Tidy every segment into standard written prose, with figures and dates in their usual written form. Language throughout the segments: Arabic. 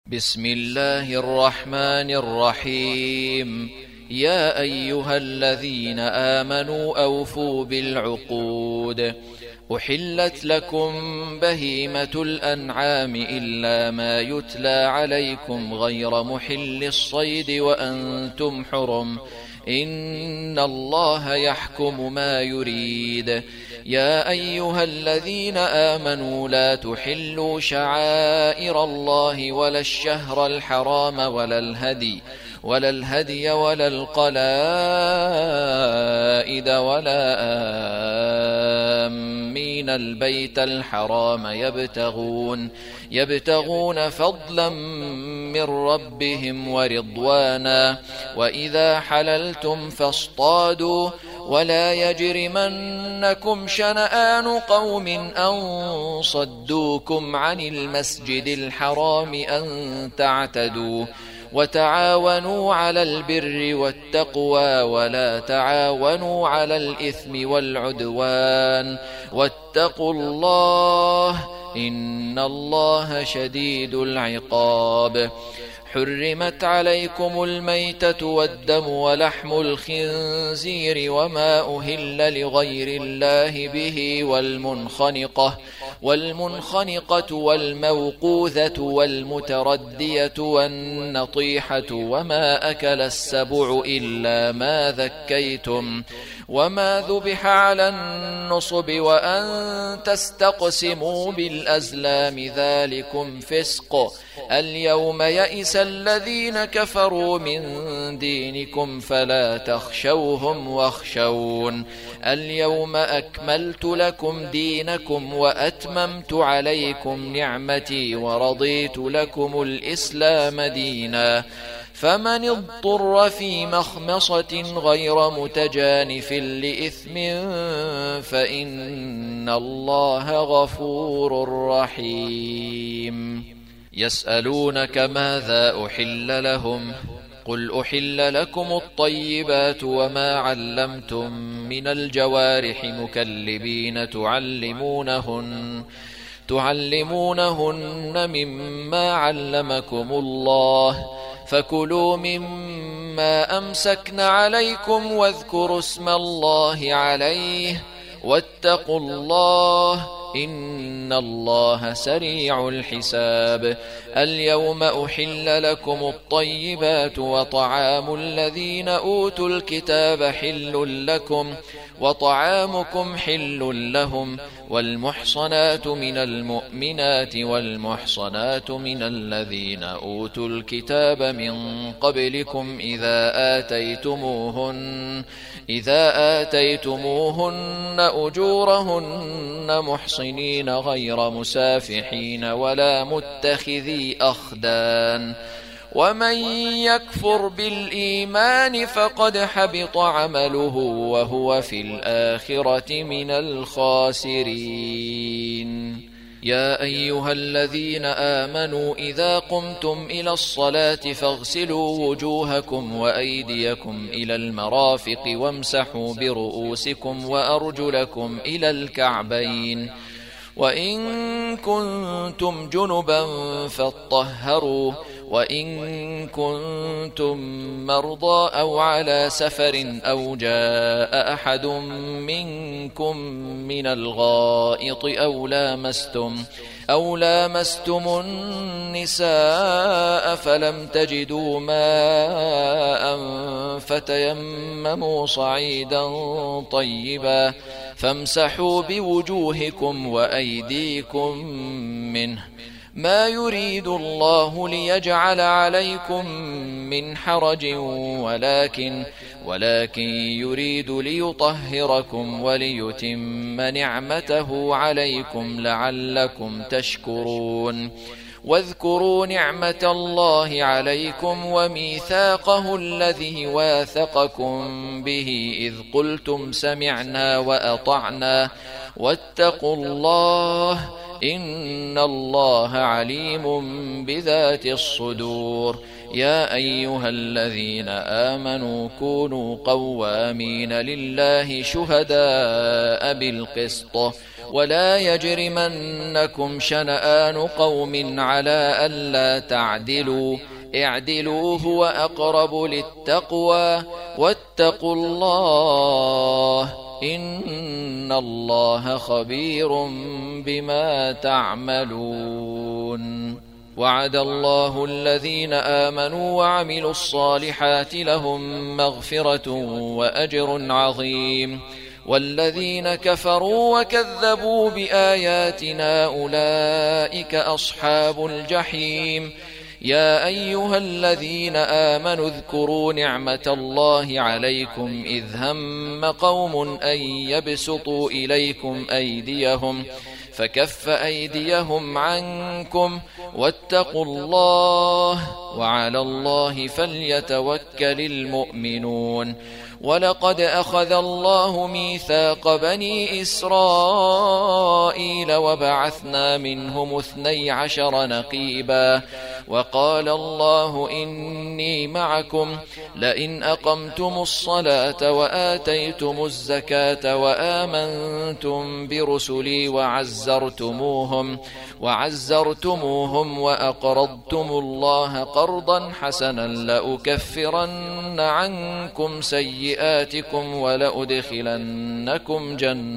بسم الله الرحمن الرحيم. يا أيها الذين آمنوا أوفوا بالعقود. أحلت لكم بهيمة الأنعام إلا ما يتلى عليكم غير محل الصيد وأنتم حرم، إن الله يحكم ما يريد. يا أيها الذين آمنوا لا تحلوا شعائر الله ولا الشهر الحرام ولا الهدي ولا القلائد ولا آمين البيت الحرام يبتغون فضلا من ربهم ورضوانا، وإذا حللتم فاصطادوا، ولا يجرمنكم شنآن قوم أن صدوكم عن المسجد الحرام أن تعتدوا، وتعاونوا على البر والتقوى ولا تعاونوا على الإثم والعدوان، واتقوا الله إن الله شديد العقاب. حرمت عليكم الميتة والدم ولحم الخنزير وما أهل لغير الله به، والمنخنقة والموقوذة والمتردية والنطيحة وما أكل السبع إلا ما ذكيتم، وما ذبح على النصب، وأن تستقسموا بالأزلام ذلكم فسق. اليوم يئس الذين كفروا من دينكم فلا تخشوهم واخشون. اليوم أكملت لكم دينكم وأتممت عليكم نعمتي ورضيت لكم الإسلام دينا، فمن اضطر في مخمصة غير متجانف لإثم فإن الله غفور رحيم. يسألونك ماذا أحل لهم؟ قل أحل لكم الطيبات وما علمتم من الجوارح مكلبين تعلمونهن مما علمكم الله، فكلوا مما أمسكن عليكم واذكروا اسم الله عليه، واتقوا الله إن الله سريع الحساب. اليوم أحل لكم الطيبات، وطعام الذين أوتوا الكتاب حل لكم وطعامكم حل لهم، والمحصنات من المؤمنات والمحصنات من الذين أوتوا الكتاب من قبلكم إذا آتيتموهن أجورهن محصنين غير مسافحين ولا متخذي أخدان، ومن يكفر بالإيمان فقد حبط عمله وهو في الآخرة من الخاسرين. يا أيها الذين آمنوا إذا قمتم إلى الصلاة فاغسلوا وجوهكم وأيديكم إلى المرافق وامسحوا برؤوسكم وأرجلكم إلى الكعبين، وإن كنتم جنبا فاطهروا، وإن كنتم مرضى أو على سفر أو جاء أحد منكم من الغائط أو لامستم النساء فلم تجدوا ماء فتيمموا صعيدا طيبا فامسحوا بوجوهكم وأيديكم منه، ما يريد الله ليجعل عليكم من حرج ولكن يريد ليطهركم وليتم نعمته عليكم لعلكم تشكرون. واذكروا نعمة الله عليكم وميثاقه الذي واثقكم به إذ قلتم سمعنا وأطعنا، واتقوا الله إن الله عليم بذات الصدور. يا أيها الذين آمنوا كونوا قوامين لله شهداء بالقسط ولا يجرمنكم شنآن قوم على ألا تعدلوا اعدلوا هو أقرب للتقوى واتقوا الله إن الله خبير بما تعملون. وعد الله الذين آمنوا وعملوا الصالحات لهم مغفرة وأجر عظيم، والذين كفروا وكذبوا بآياتنا أولئك أصحاب الجحيم. يا أيها الذين آمنوا اذكروا نعمة الله عليكم إذ هم قوم أن يبسطوا إليكم أيديهم فكف أيديهم عنكم واتقوا الله وعلى الله فليتوكل المؤمنون. ولقد أخذ الله ميثاق بني إسرائيل وبعثنا منهم 12 نقيبا وقال الله إني معكم لئن أقمتم الصلاة وآتيتم الزكاة وآمنتم برسلي وعزرتموهم وأقرضتم الله قرضا حسنا لأكفرن عنكم سيئاتكم ولأدخلنكم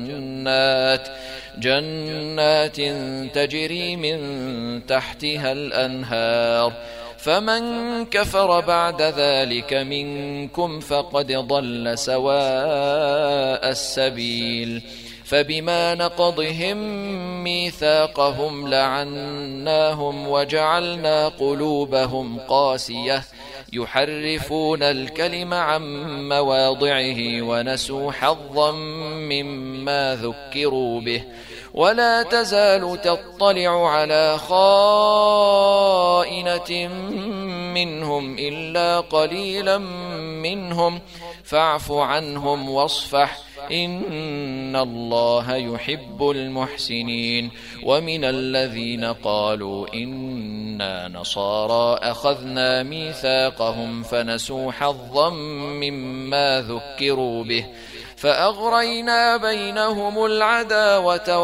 جنات تجري من تحتها الأنهار فمن كفر بعد ذلك منكم فقد ضل سواء السبيل. فبما نقضهم ميثاقهم لعناهم وجعلنا قلوبهم قاسية يحرفون الكلم عن مواضعه ونسوا حظا مما ذكروا به ولا تزال تطلع على خائنة منهم إلا قليلا منهم فاعف عنهم واصفح إن الله يحب المحسنين. ومن الذين قالوا إنا نصارى أخذنا ميثاقهم فنسوا حظا مما ذكروا به فأغرينا بينهم العداوة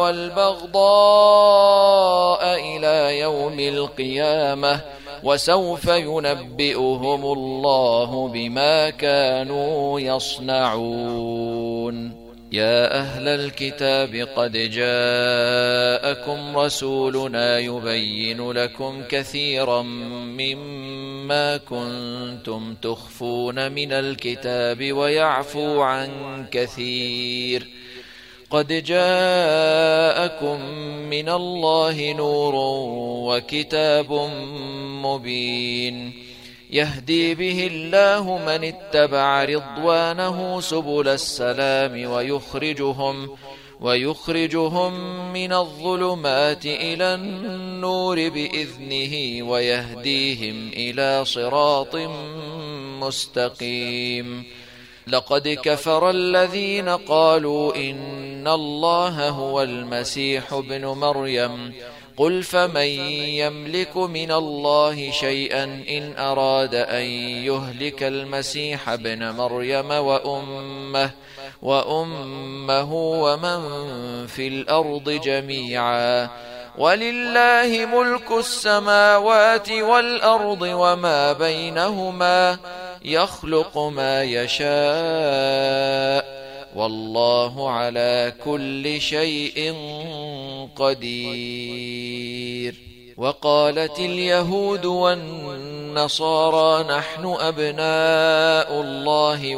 والبغضاء إلى يوم القيامة وسوف ينبئهم الله بما كانوا يصنعون. يا أهل الكتاب قد جاءكم رسولنا يبين لكم كثيرا مما كنتم تخفون من الكتاب ويعفو عن كثير. قد جاءكم من الله نور وكتاب مبين يهدي به الله من اتبع رضوانه سبل السلام ويخرجهم من الظلمات إلى النور بإذنه ويهديهم إلى صراط مستقيم. لقد كفر الذين قالوا إن الله هو المسيح ابن مريم قل فمن يملك من الله شيئا إن أراد أن يهلك المسيح ابن مريم وأمه ومن في الأرض جميعا ولله ملك السماوات والأرض وما بينهما يخلق ما يشاء والله على كل شيء قدير. وقالت اليهود والنصارى نحن أبناء الله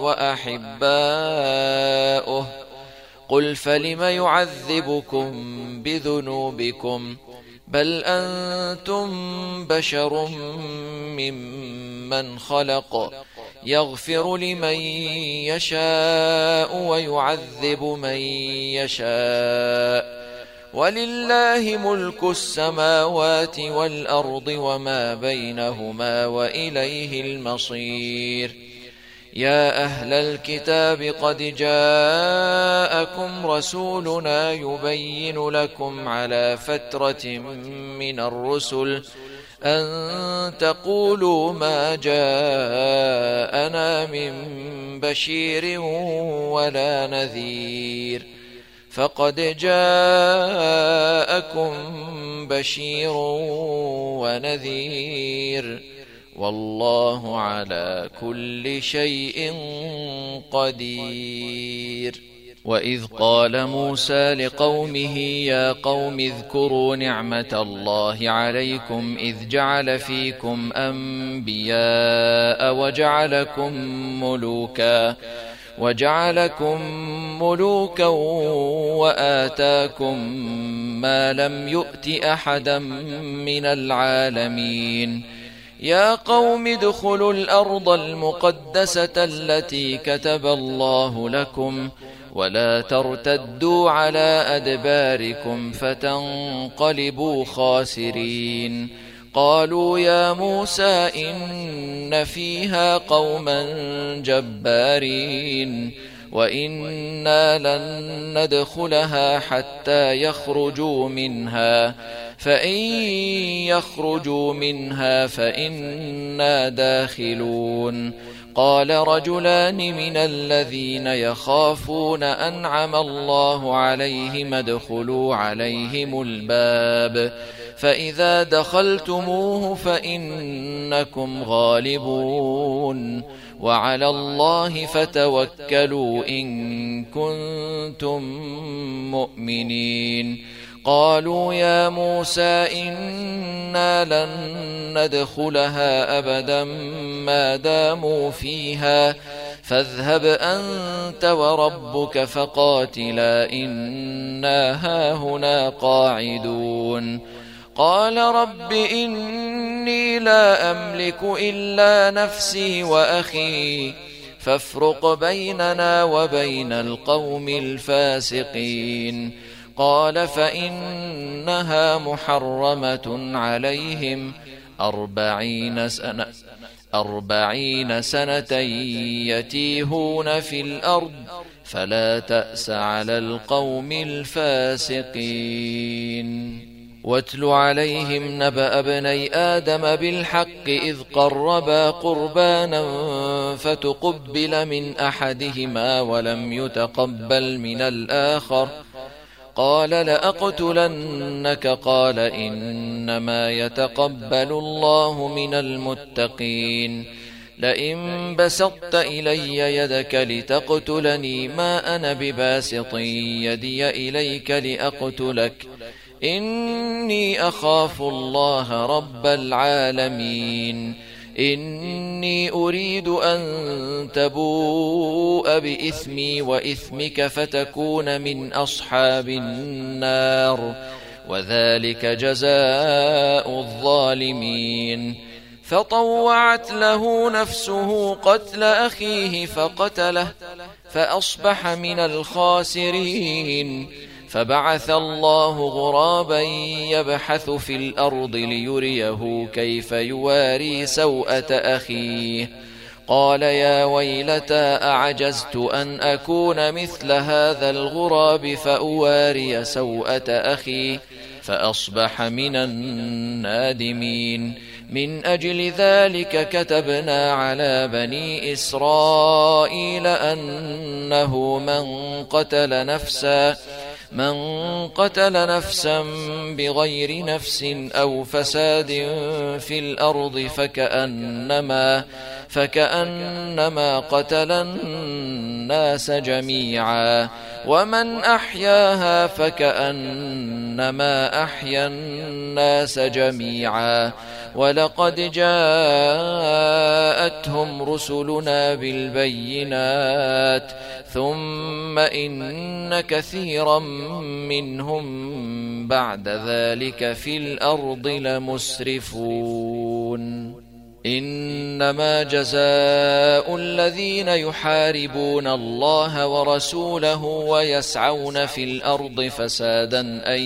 وأحباؤه قل فلم يعذبكم بذنوبكم بل أنتم بشر ممن خلق يغفر لمن يشاء ويعذب من يشاء ولله ملك السماوات والأرض وما بينهما وإليه المصير. يا أهل الكتاب قد جاءكم رسولنا يبين لكم على فترة من الرسل أن تقولوا ما جاءنا من بشير ولا نذير فقد جاءكم بشير ونذير والله على كل شيء قدير. وإذ قال موسى لقومه يا قوم اذكروا نعمة الله عليكم إذ جعل فيكم أنبياء وجعلكم ملوكا وآتاكم ما لم يؤت أحدا من العالمين. يا قوم ادخلوا الأرض المقدسة التي كتب الله لكم ولا ترتدوا على أدباركم فتنقلبوا خاسرين. قالوا يا موسى إن فيها قوما جبارين وإنا لن ندخلها حتى يخرجوا منها فإن يخرجوا منها فإنا داخلون. قال رجلان من الذين يخافون أنعم الله عليهم ادخلوا عليهم الباب فإذا دخلتموه فإنكم غالبون وعلى الله فتوكلوا إن كنتم مؤمنين. قالوا يا موسى إنا لن ندخلها أبدا ما داموا فيها فاذهب أنت وربك فقاتلا إنا هاهنا قاعدون. قال رب إني لا أملك إلا نفسي وأخي فافرق بيننا وبين القوم الفاسقين. قال فإنها محرمة عليهم 40 سنة يتيهون في الأرض فلا تأس على القوم الفاسقين. واتل عليهم نبأ ابني آدم بالحق إذ قربا قربانا فتقبل من أحدهما ولم يتقبل من الآخر قال لأقتلنك قال إنما يتقبل الله من المتقين. لئن بسطت إلي يدك لتقتلني ما أنا بباسط يدي إليك لأقتلك إني أخاف الله رب العالمين. إني أريد أن تبوء بإثمي وإثمك فتكون من أصحاب النار وذلك جزاء الظالمين. فطوعت له نفسه قتل أخيه فقتله فأصبح من الخاسرين. فبعث الله غرابا يبحث في الأرض ليريه كيف يواري سوءة أخيه قال يا ويلتى أعجزت أن أكون مثل هذا الغراب فأواري سوءة أخي فأصبح من النادمين. من أجل ذلك كتبنا على بني إسرائيل أنه من قتل نفسا بغير نفس أو فساد في الأرض فكأنما قتل الناس جميعا ومن أحياها فكأنما أحيا الناس جميعا. ولقد جاءتهم رسلنا بالبينات ثم إن كثيرا منهم بعد ذلك في الأرض لمسرفون. إنما جزاء الذين يحاربون الله ورسوله ويسعون في الأرض فسادا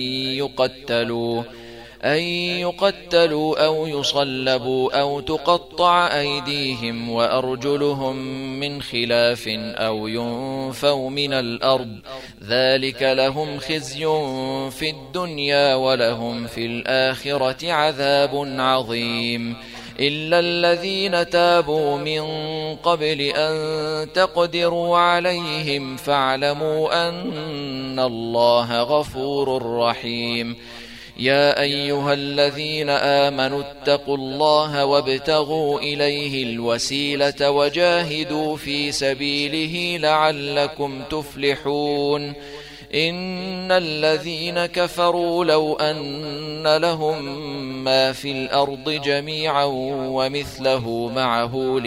أن يقتلوا أو يصلبوا أو تقطع أيديهم وأرجلهم من خلاف أو ينفوا من الأرض ذلك لهم خزي في الدنيا ولهم في الآخرة عذاب عظيم. إلا الذين تابوا من قبل أن تقدروا عليهم فاعلموا أن الله غفور رحيم. يا أيها الذين آمنوا اتقوا الله وابتغوا إليه الوسيلة وجاهدوا في سبيله لعلكم تفلحون. إن الذين كفروا لو أن لهم ما في الأرض جميعا ومثله معه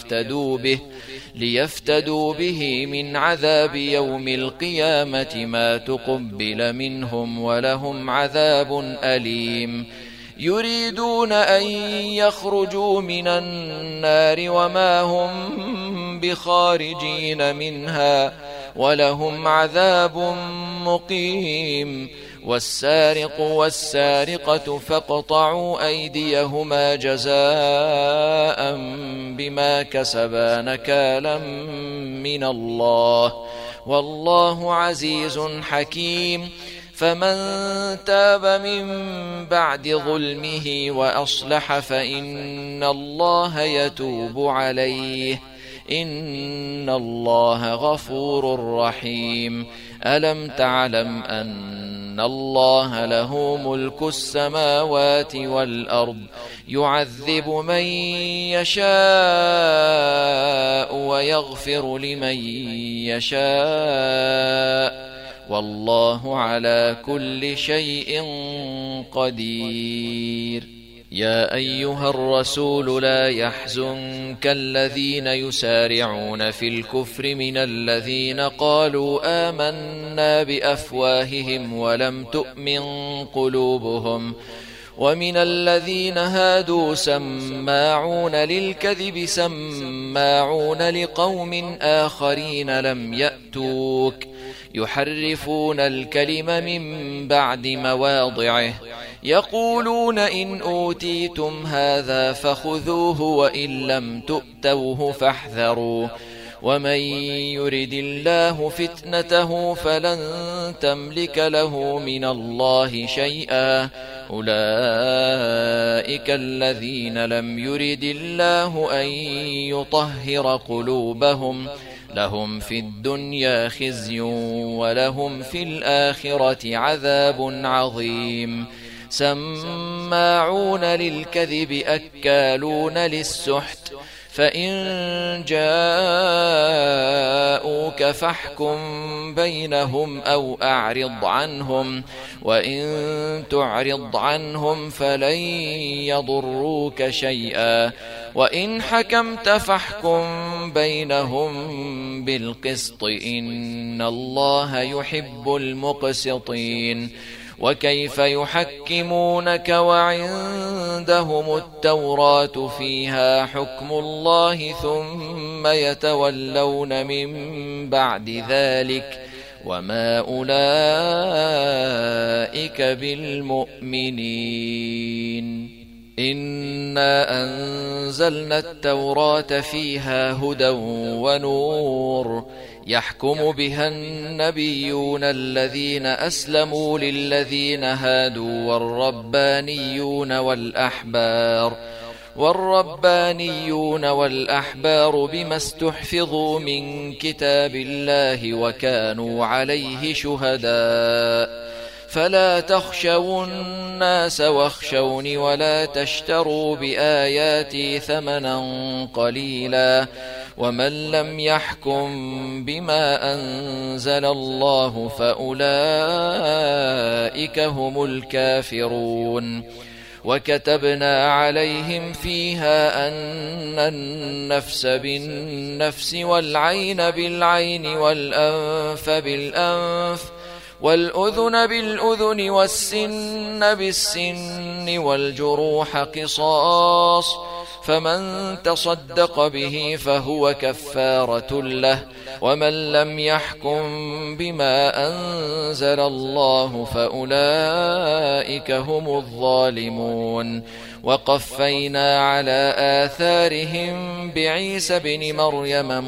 ليفتدوا به من عذاب يوم القيامة ما تقبل منهم ولهم عذاب أليم. يريدون أن يخرجوا من النار وما هم بخارجين منها ولهم عذاب مقيم. والسارق والسارقة فاقطعوا أيديهما جزاء بما كسبا نكالا من الله والله عزيز حكيم. فمن تاب من بعد ظلمه وأصلح فإن الله يتوب عليه إن الله غفور رحيم. ألم تعلم أن الله له ملك السماوات والأرض يعذب من يشاء ويغفر لمن يشاء والله على كل شيء قدير. يا أيها الرسول لا يحزنك الذين يسارعون في الكفر من الذين قالوا آمنا بأفواههم ولم تؤمن قلوبهم ومن الذين هادوا سماعون للكذب سماعون لقوم آخرين لم يأتوك يحرفون الكلم من بعد مواضعه يقولون إن أوتيتم هذا فخذوه وإن لم تؤتوه فاحذروا ومن يرد الله فتنته فلن تملك له من الله شيئا أولئك الذين لم يرد الله أن يطهر قلوبهم لهم في الدنيا خزي ولهم في الآخرة عذاب عظيم. سماعون للكذب أكالون للسحت فإن جاءوك فاحكم بينهم أو أعرض عنهم وإن تعرض عنهم فلن يضروك شيئا وإن حكمت فاحكم بينهم بالقسط إن الله يحب المقسطين. وكيف يحكمونك وعندهم التوراة فيها حكم الله ثم يتولون من بعد ذلك وما أولئك بالمؤمنين. إنا أنزلنا التوراة فيها هدى ونور يحكم بها النبيون الذين أسلموا للذين هادوا والربانيون والأحبار بما استحفظوا من كتاب الله وكانوا عليه شهداء فلا تخشوا الناس واخشوني ولا تشتروا بآياتي ثمنا قليلا ومن لم يحكم بما أنزل الله فأولئك هم الكافرون. وكتبنا عليهم فيها أن النفس بالنفس والعين بالعين والأنف بالأنف والأذن بالأذن والسن بالسن والجروح قصاص فمن تصدق به فهو كفارة له ومن لم يحكم بما أنزل الله فأولئك هم الظالمون. وقفينا على آثارهم بعيسى بن مريم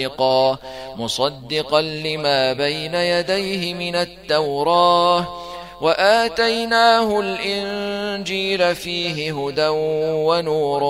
مصدقا لما بين يديه من التوراة وآتيناه الإنجيل فيه هدى ونور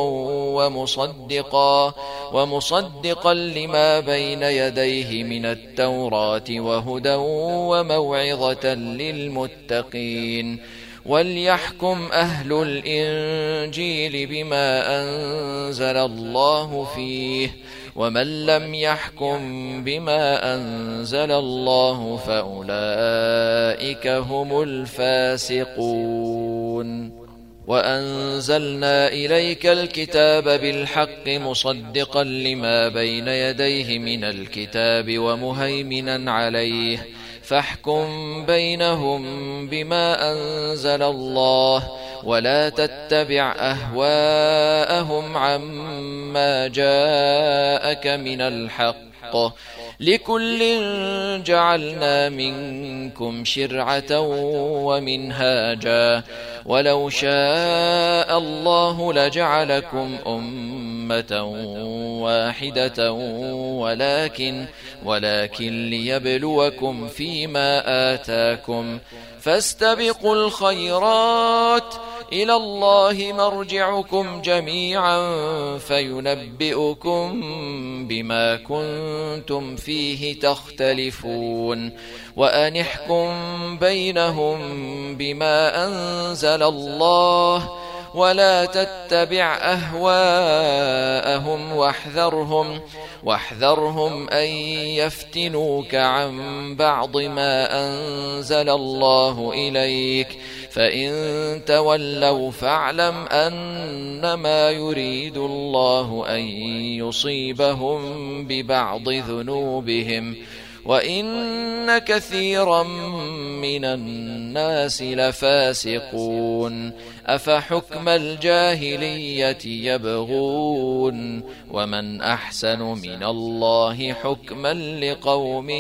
ومصدقا لما بين يديه من التوراة وهدى وموعظة للمتقين وليحكم أهل الإنجيل بما أنزل الله فيه ومن لم يحكم بما أنزل الله فأولئك هم الفاسقون وأنزلنا إليك الكتاب بالحق مصدقا لما بين يديه من الكتاب ومهيمنا عليه فاحكم بينهم بما أنزل الله ولا تتبع أهواءهم عما جاءك من الحق لكل جعلنا منكم شرعة ومنهاجا ولو شاء الله لجعلكم أمة واحدة ولكن ليبلوكم فيما آتاكم فاستبقوا الخيرات إلى الله مرجعكم جميعا فينبئكم بما كنتم فيه تختلفون وأن احكم بينهم بما أنزل الله ولا تتبع أهواءهم واحذرهم أن يفتنوك عن بعض ما أنزل الله إليك فإن تولوا فاعلم أنما يريد الله أن يصيبهم ببعض ذنوبهم وإن كثيرا من الناس لفاسقون أفحكم الجاهلية يبغون ومن أحسن من الله حكما لقوم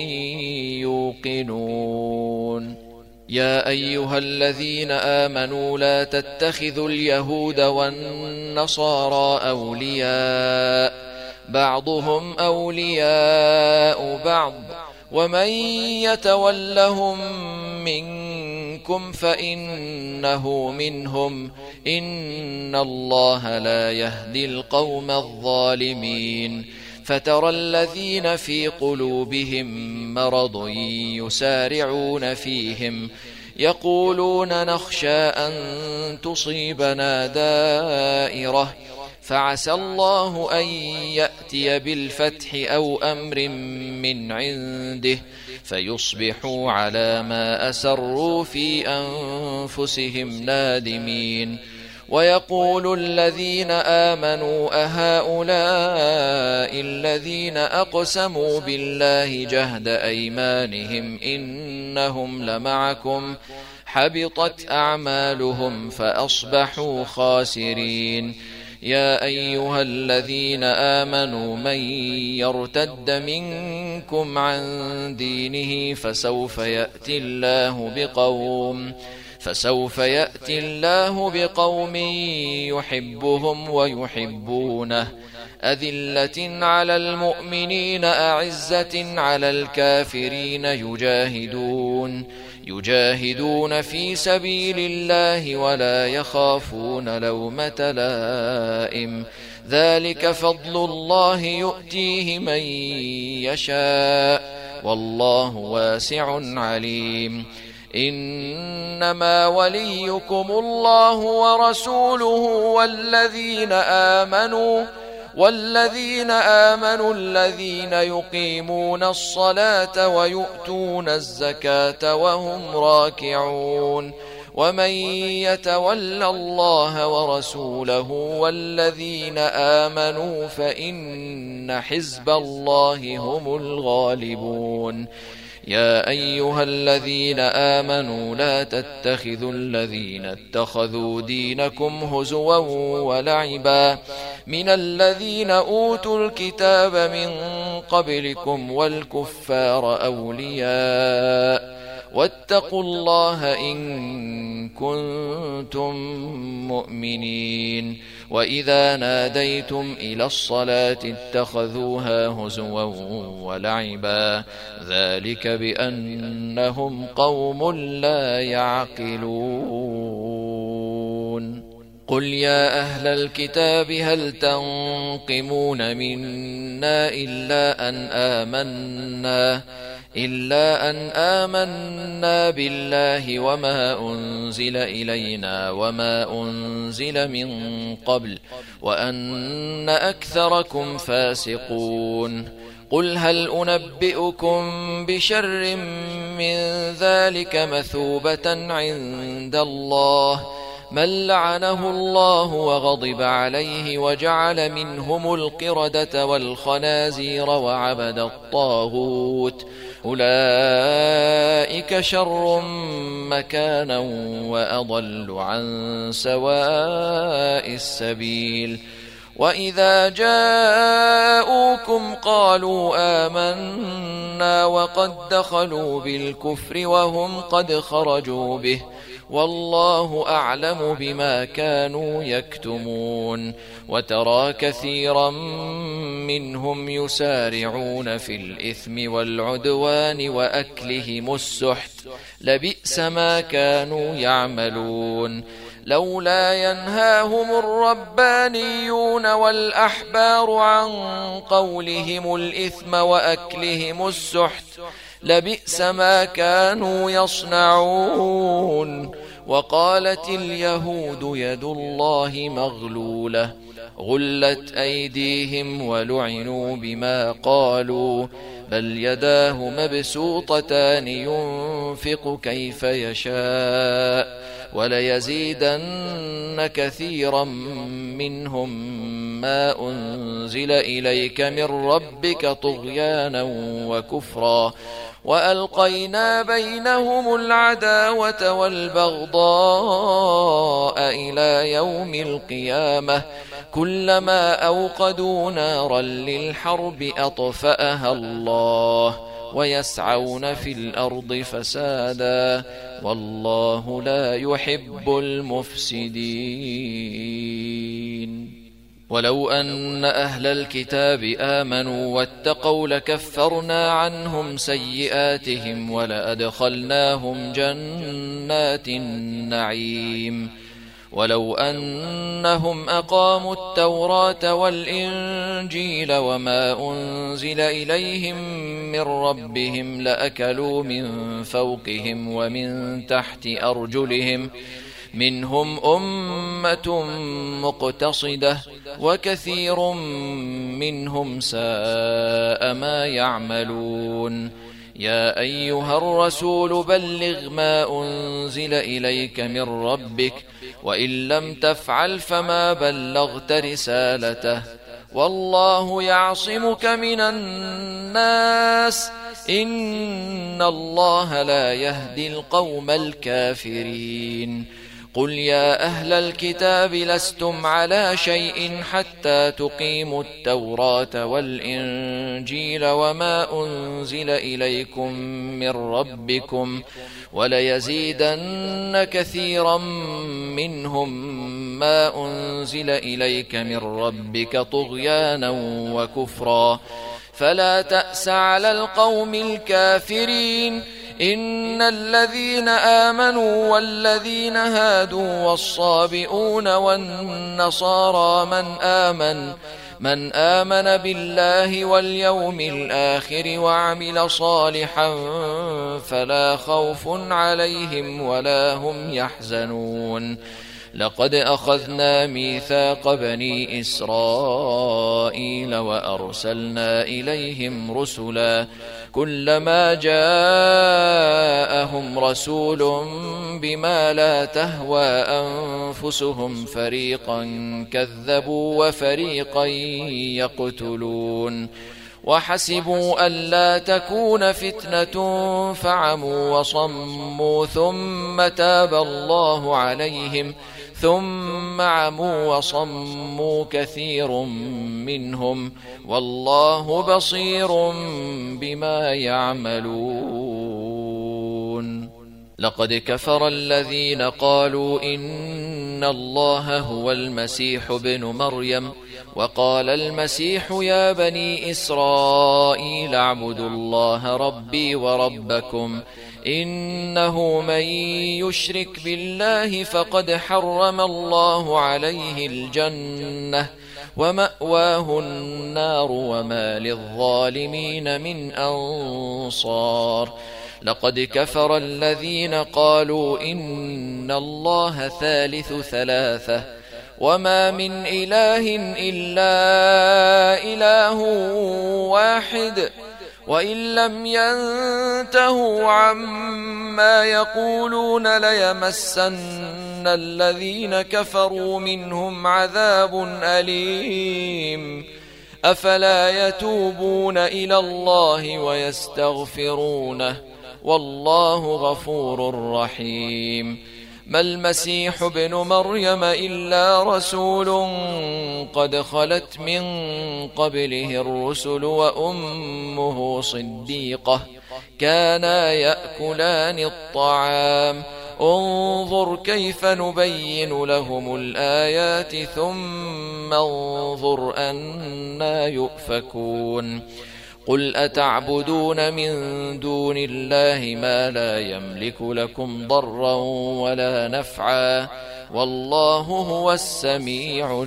يوقنون يا أيها الذين آمنوا لا تتخذوا اليهود والنصارى أولياء بعضهم أولياء بعض ومن يتولهم منكم فإنه منهم إن الله لا يهدي القوم الظالمين فترى الذين في قلوبهم مرض يسارعون فيهم يقولون نخشى أن تصيبنا دائرة فعسى الله أن يأتي بالفتح أو أمر من عنده فيصبحوا على ما أسروا في أنفسهم نادمين ويقول الذين آمنوا أهؤلاء الذين أقسموا بالله جهد أيمانهم إنهم لمعكم حبطت أعمالهم فأصبحوا خاسرين يا أيها الذين آمنوا من يرتد منكم عن دينه فسوف يأتي الله بقوم يحبهم ويحبونه أذلة على المؤمنين أعزة على الكافرين يجاهدون في سبيل الله ولا يخافون لومة لائم ذلك فضل الله يؤتيه من يشاء والله واسع عليم إنما وليكم الله ورسوله والذين آمنوا الذين يقيمون الصلاة ويؤتون الزكاة وهم راكعون ومن يتول الله ورسوله والذين آمنوا فإن حزب الله هم الغالبون يا أيها الذين آمنوا لا تتخذوا الذين اتخذوا دينكم هزوا ولعبا من الذين أوتوا الكتاب من قبلكم والكفار أولياء واتقوا الله إن كنتم مؤمنين وإذا ناديتم إلى الصلاة اتخذوها هزوا ولعبا ذلك بأنهم قوم لا يعقلون قل يا أهل الكتاب هل تنقمون منا إلا أن آمنا بالله وما أنزل إلينا وما أنزل من قبل وأن أكثركم فاسقون قل هل أنبئكم بشر من ذلك مثوبة عند الله من لعنه الله وغضب عليه وجعل منهم القردة والخنازير وعبد الطاغوت أولئك شر مكانا وأضل عن سواء السبيل وإذا جاءوكم قالوا آمنا وقد دخلوا بالكفر وهم قد خرجوا به والله أعلم بما كانوا يكتمون وترى كثيرا منهم يسارعون في الإثم والعدوان وأكلهم السحت لبئس ما كانوا يعملون لولا ينهاهم الربانيون والأحبار عن قولهم الإثم وأكلهم السحت لبئس ما كانوا يصنعون وقالت اليهود يد الله مغلولة غلت أيديهم ولعنوا بما قالوا بل يداه مبسوطتان ينفق كيف يشاء وليزيدن كثيرا منهم ما أنزل إليك من ربك طغيانا وكفرا وألقينا بينهم العداوة والبغضاء إلى يوم القيامة كلما أوقدوا نارا للحرب أطفأها الله ويسعون في الأرض فسادا والله لا يحب المفسدين ولو أن أهل الكتاب آمنوا واتقوا لكفرنا عنهم سيئاتهم ولأدخلناهم جنات النعيم ولو أنهم أقاموا التوراة والإنجيل وما أنزل إليهم من ربهم لأكلوا من فوقهم ومن تحت أرجلهم منهم أمة مقتصدة وكثير منهم ساء ما يعملون يا أيها الرسول بلغ ما أنزل إليك من ربك وإن لم تفعل فما بلغت رسالته والله يعصمك من الناس إن الله لا يهدي القوم الكافرين قل يا أهل الكتاب لستم على شيء حتى تقيموا التوراة والإنجيل وما أنزل إليكم من ربكم وليزيدن كثيرا منهم ما أنزل إليك من ربك طغيانا وكفرا فلا تأس على القوم الكافرين إن الذين آمنوا والذين هادوا والصابئون والنصارى من آمن بالله واليوم الآخر وعمل صالحا فلا خوف عليهم ولا هم يحزنون لقد أخذنا ميثاق بني إسرائيل وأرسلنا إليهم رسلا كلما جاءهم رسول بما لا تهوى أنفسهم فريقا كذبوا وفريقا يقتلون وحسبوا ألا تكون فتنة فعموا وصموا ثم تاب الله عليهم ثم عموا وصموا كثير منهم والله بصير بما يعملون لقد كفر الذين قالوا إن الله هو المسيح ابن مريم وقال المسيح يا بني إسرائيل اعبدوا الله ربي وربكم إنه من يشرك بالله فقد حرم الله عليه الجنة ومأواه النار وما للظالمين من أنصار لقد كفر الذين قالوا إن الله ثالث ثلاثة وما من إله إلا إله واحد وإن لم ينتهوا عما يقولون ليمسن الذين كفروا منهم عذاب أليم أفلا يتوبون إلى الله ويستغفرونه والله غفور رحيم ما المسيح ابن مريم إلا رسول قد خلت من قبله الرسل وأمه صديقة كانا يأكلان الطعام انظر كيف نبين لهم الآيات ثم انظر أنى يؤفكون قل أتعبدون من دون الله ما لا يملك لكم ضرا ولا نفعا والله هو السميع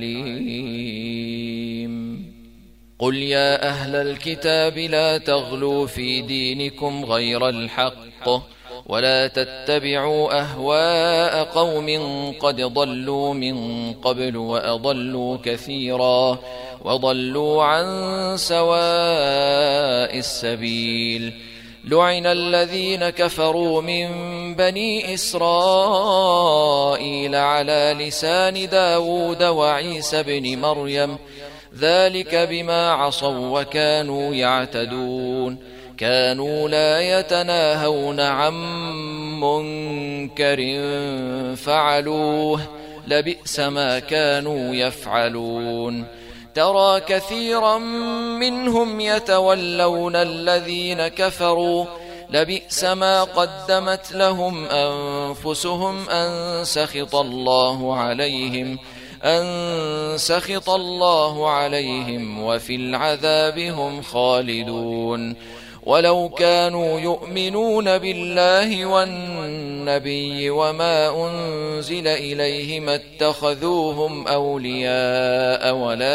العليم قل يا أهل الكتاب لا تغلوا في دينكم غير الحق ولا تتبعوا أهواء قوم قد ضلوا من قبل وأضلوا كثيرا وضلوا عن سواء السبيل لعن الذين كفروا من بني إسرائيل على لسان داود وعيسى بن مريم ذلك بما عصوا وكانوا يعتدون كانوا لا يتناهون عن منكر فعلوه لبئس ما كانوا يفعلون ترى كثيرا منهم يتولون الذين كفروا لبئس ما قدمت لهم أنفسهم أن سخط الله عليهم وفي العذاب هم خالدون ولو كانوا يؤمنون بالله والنبي وما أنزل إليه ما اتخذوهم أولياء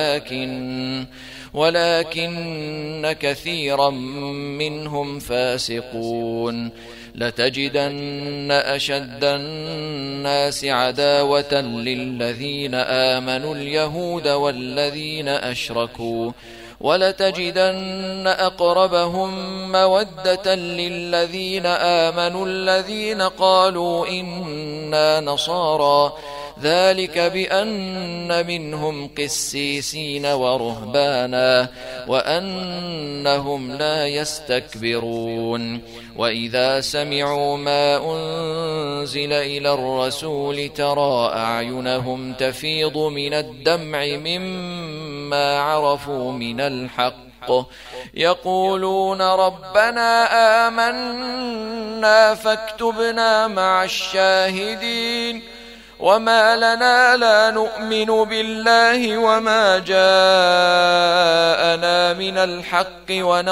ولكن كثيرا منهم فاسقون لتجدن أشد الناس عداوة للذين آمنوا اليهود والذين أشركوا ولتجدن أقربهم مودة للذين آمنوا الذين قالوا إنا نصارى ذلك بأن منهم قسيسين ورهبانا وأنهم لا يستكبرون وإذا سمعوا ما أنزل إلى الرسول ترى أعينهم تفيض من الدمع مما عرفوا من الحق يقولون ربنا آمنا فاكتبنا مع الشاهدين وما لنا لا نؤمن بالله وما جاءنا من الحق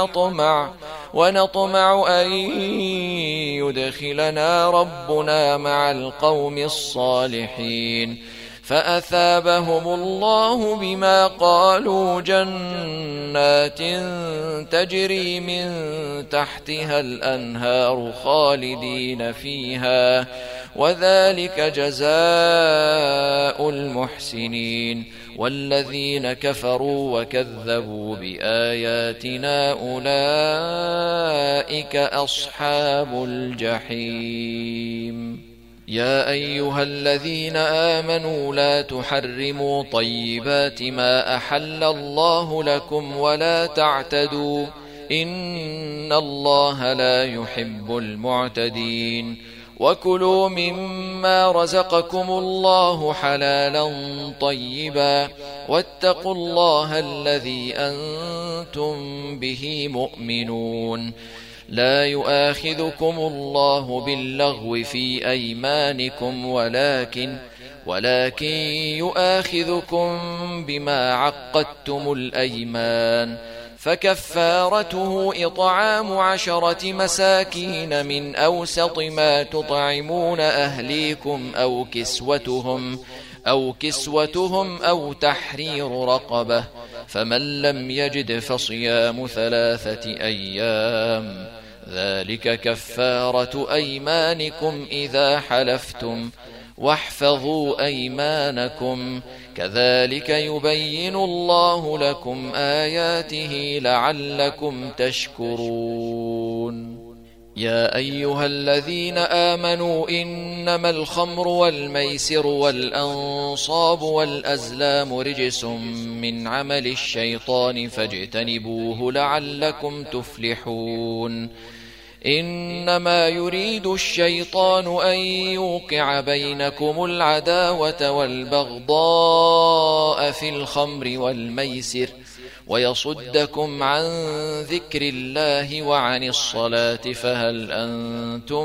ونطمع أن يدخلنا ربنا مع القوم الصالحين فأثابهم الله بما قالوا جنات تجري من تحتها الأنهار خالدين فيها وذلك جزاء المحسنين والذين كفروا وكذبوا بآياتنا أولئك أصحاب الجحيم يا أيها الذين آمنوا لا تحرموا طيبات ما أحل الله لكم ولا تعتدوا إن الله لا يحب المعتدين وكلوا مما رزقكم الله حلالا طيبا واتقوا الله الذي أنتم به مؤمنون لا يؤاخذكم الله باللغو في أيمانكم ولكن يؤاخذكم بما عقدتم الأيمان، فكفارته إطعام 10 مساكين من أوسط ما تطعمون أهليكم أو كسوتهم أو تحرير رقبة، فمن لم يجد فصيام 3 أيام، ذلك كفارة أيمانكم إذا حلفتم، واحفظوا أيمانكم، كذلك يبين الله لكم آياته لعلكم تشكرون. يا أيها الذين آمنوا إنما الخمر والميسر والأنصاب والأزلام رجس من عمل الشيطان فاجتنبوه لعلكم تفلحون. إنما يريد الشيطان أن يوقع بينكم العداوة والبغضاء في الخمر والميسر ويصدكم عن ذكر الله وعن الصلاة، فهل أنتم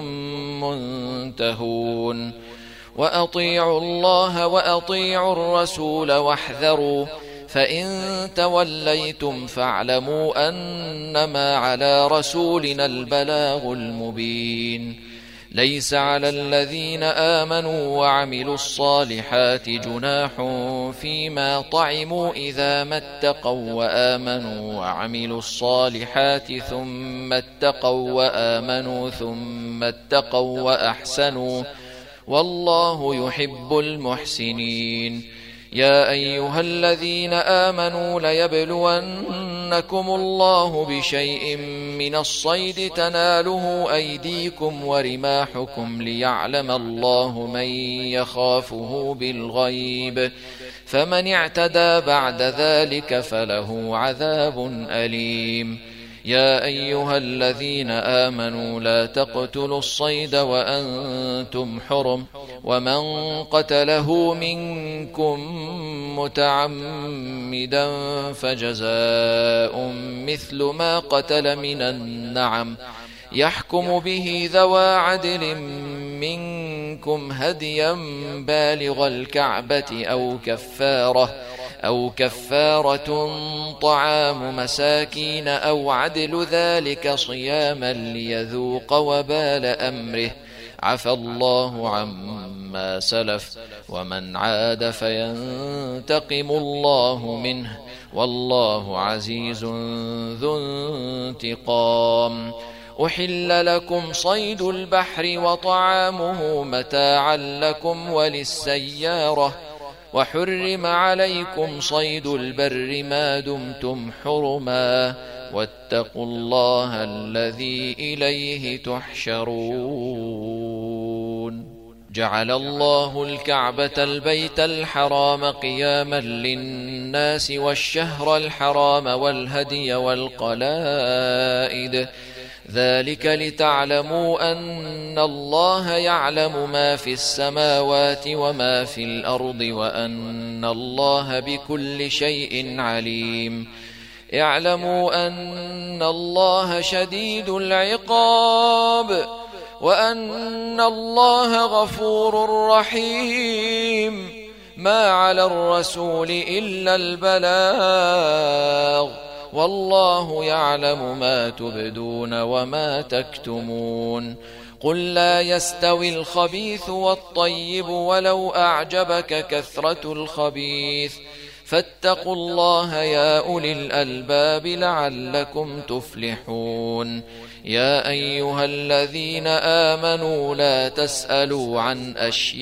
منتهون؟ وأطيعوا الله وأطيعوا الرسول واحذروا، فإن توليتم فاعلموا أنما على رسولنا البلاغ المبين. ليس على الذين آمنوا وعملوا الصالحات جناح فيما طعموا إذا ما اتقوا وآمنوا وعملوا الصالحات ثم اتقوا وآمنوا ثم اتقوا وأحسنوا، والله يحب المحسنين. يا أيها الذين آمنوا ليبلونكم الله بشيء من الصيد تناله أيديكم ورماحكم ليعلم الله من يخافه بالغيب، فمن اعتدى بعد ذلك فله عذاب أليم. يا أيها الذين آمنوا لا تقتلوا الصيد وأنتم حرم، ومن قتله منكم متعمدا فجزاء مثل ما قتل من النعم، يحكم به ذوى عدل منكم هديا بالغ الكعبة أو كفارة طعام مساكين أو عدل ذلك صياما ليذوق وبال أمره، عفى الله عما سلف، ومن عاد فينتقم الله منه، والله عزيز ذو انتقام. أحل لكم صيد البحر وطعامه متاعا لكم وللسيارة، وحرم عليكم صيد البر ما دمتم حرما، واتقوا الله الذي إليه تحشرون. جعل الله الكعبة البيت الحرام قياما للناس والشهر الحرام والهدي والقلائد، ذلك لتعلموا أن الله يعلم ما في السماوات وما في الأرض وأن الله بكل شيء عليم. اعلموا أن الله شديد العقاب وأن الله غفور رحيم. ما على الرسول إلا البلاغ، والله يعلم ما تبدون وما تكتمون. قل لا يستوي الخبيث والطيب ولو أعجبك كثرة الخبيث، فاتقوا الله يا أولي الألباب لعلكم تفلحون. يا أيها الذين آمنوا لا تسألوا عن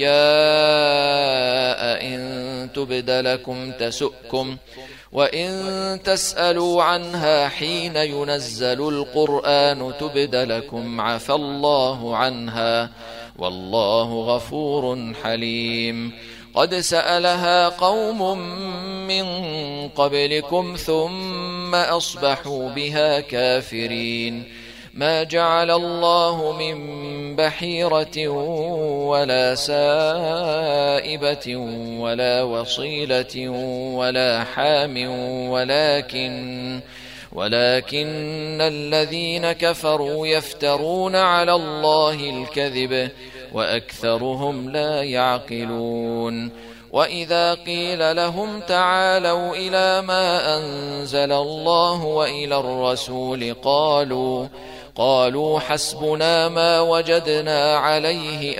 أشياء إن تبد لكم تسؤكم، وإن تسألوا عنها حين ينزل القرآن تبد لكم عفى الله عنها، والله غفور حليم. قد سألها قوم من قبلكم ثم أصبحوا بها كافرين. ما جعل الله من بحيرة ولا سائبة ولا وصيلة ولا حام، ولكن الذين كفروا يفترون على الله الكذب وأكثرهم لا يعقلون وإذا قيل لهم تعالوا إلى ما أنزل الله وإلى الرسول قالوا حسبنا ما وجدنا عليه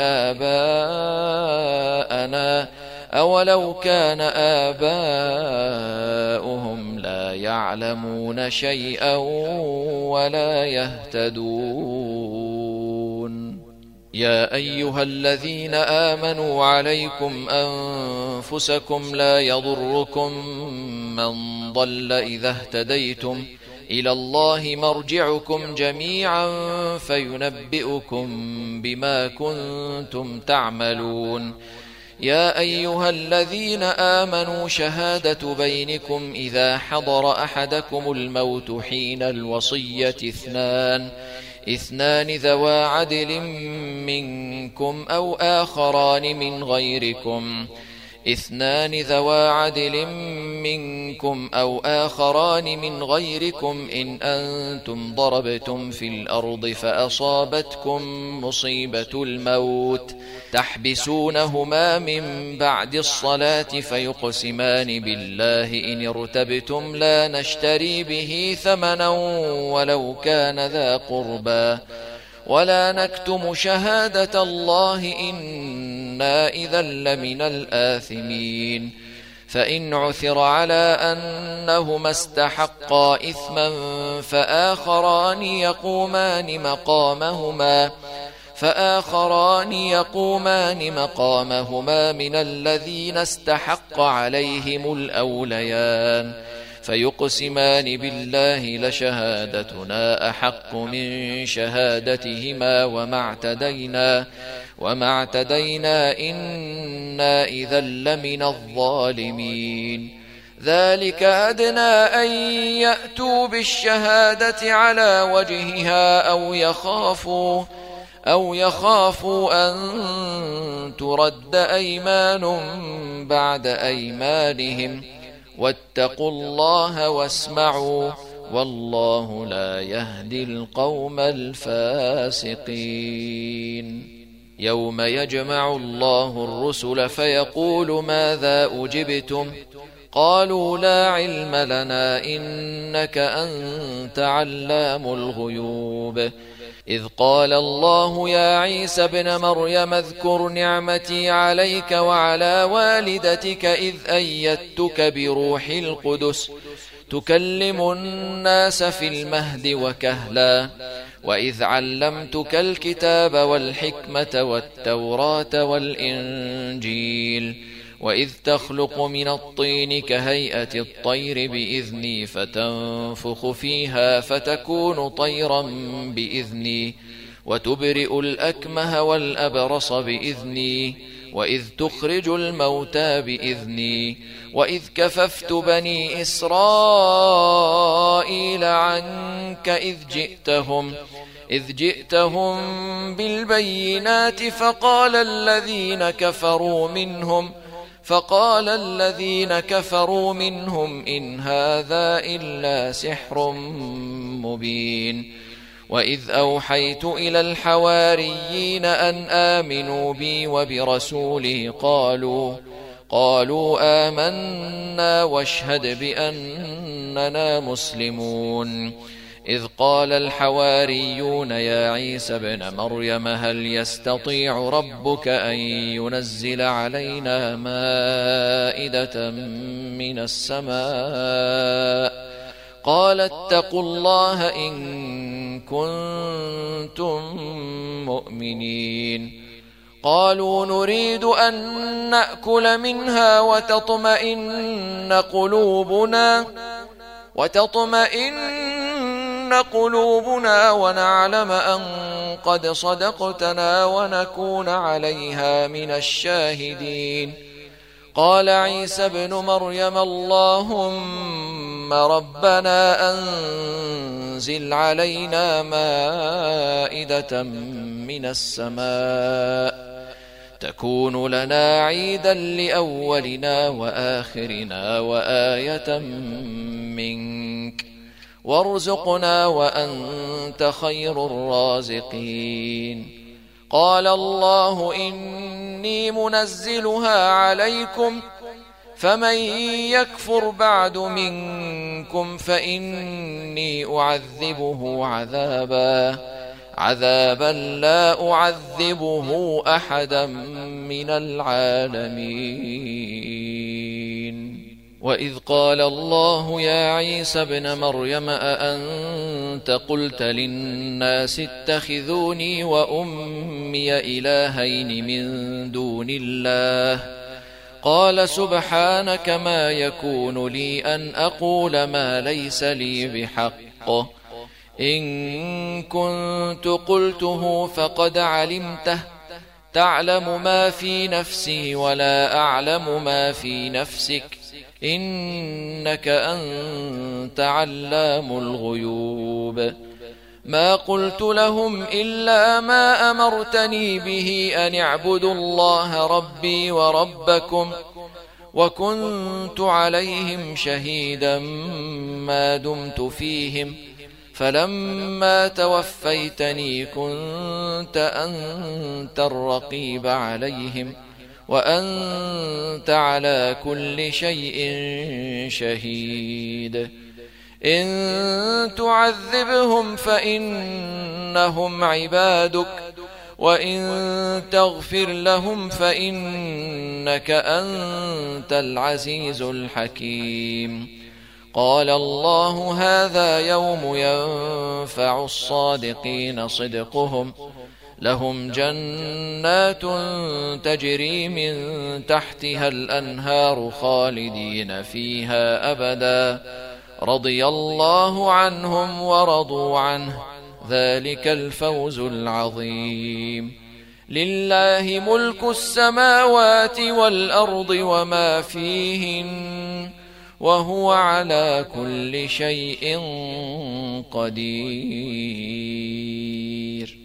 آباءنا أولو كان آباؤهم لا يعلمون شيئا ولا يهتدون يا أيها الذين آمنوا عليكم أنفسكم لا يضركم من ضل إذا اهتديتم إلى الله مرجعكم جميعا فينبئكم بما كنتم تعملون يا أيها الذين آمنوا شهادة بينكم إذا حضر أحدكم الموت حين الوصية اثنان ذوا عدل منكم أو آخران من غيركم إن أنتم ضربتم في الأرض فأصابتكم مصيبة الموت تحبسونهما من بعد الصلاة فيقسمان بالله إن ارتبتم لا نشتري به ثمنا ولو كان ذا قربى ولا نكتم شهادة الله إنا إذا لمن الآثمين فإن عثر على أنهما استحقا إثما فآخران يقومان مقامهما من الذين استحق عليهم الأوليان فيقسمان بالله لشهادتنا أحق من شهادتهما وما اعتدينا إنا إذا لمن الظالمين ذلك أدنى أن يأتوا بالشهادة على وجهها أو يخافوا أن ترد أيمان بعد أيمانهم واتقوا الله واسمعوا والله لا يهدي القوم الفاسقين يوم يجمع الله الرسل فيقول ماذا أجبتم قالوا لا علم لنا إنك أنت علام الغيوب إذ قال الله يا عيسى ابن مريم اذكر نعمتي عليك وعلى والدتك إذ أيدتك بروح القدس تكلم الناس في المهد وكهلا وإذ علمتك الكتاب والحكمة والتوراة والإنجيل وإذ تخلق من الطين كهيئة الطير بإذني فتنفخ فيها فتكون طيرا بإذني وتبرئ الأكمه والأبرص بإذني وإذ تخرج الموتى بإذني وإذ كففت بني إسرائيل عنك إذ جئتهم بالبينات فقال الذين كفروا منهم إن هذا إلا سحر مبين وإذ أوحيت إلى الحواريين أن آمنوا بي وبرسولي قالوا آمنا واشهد بأننا مسلمون إذ قال الحواريون يا عيسى ابن مريم هل يستطيع ربك أن ينزل علينا مائدة من السماء قال اتقوا الله إن كنتم مؤمنين قالوا نريد أن نأكل منها وتطمئن قلوبنا ونعلم أن قد صدقتنا ونكون عليها من الشاهدين قال عيسى ابن مريم اللهم ربنا أنزل علينا مائدة من السماء تكون لنا عيدا لأولنا وآخرنا وآية منك وارزقنا وأنت خير الرازقين. قال الله إني منزلها عليكم فمن يكفر بعد منكم فإني أعذبه عذابا لا أعذبه أحدا من العالمين. وإذ قال الله يا عيسى ابن مريم أأنت قلت للناس اتخذوني وأمي إلهين من دون الله قال سبحانك ما يكون لي أن أقول ما ليس لي بحق إن كنت قلته فقد علمته تعلم ما في نفسي ولا أعلم ما في نفسك إنك أنت علام الغيوب. ما قلت لهم إلا ما أمرتني به أن اعبدوا الله ربي وربكم وكنت عليهم شهيدا ما دمت فيهم فلما توفيتني كنت أنت الرقيب عليهم وأنت على كل شيء شهيد. إن تعذبهم فإنهم عبادك وإن تغفر لهم فإنك أنت العزيز الحكيم. قال الله هذا يوم ينفع الصادقين صدقهم لهم جنات تجري من تحتها الأنهار خالدين فيها أبدا رضي الله عنهم ورضوا عنه ذلك الفوز العظيم. لله ملك السماوات والأرض وما فيهن وهو على كل شيء قدير.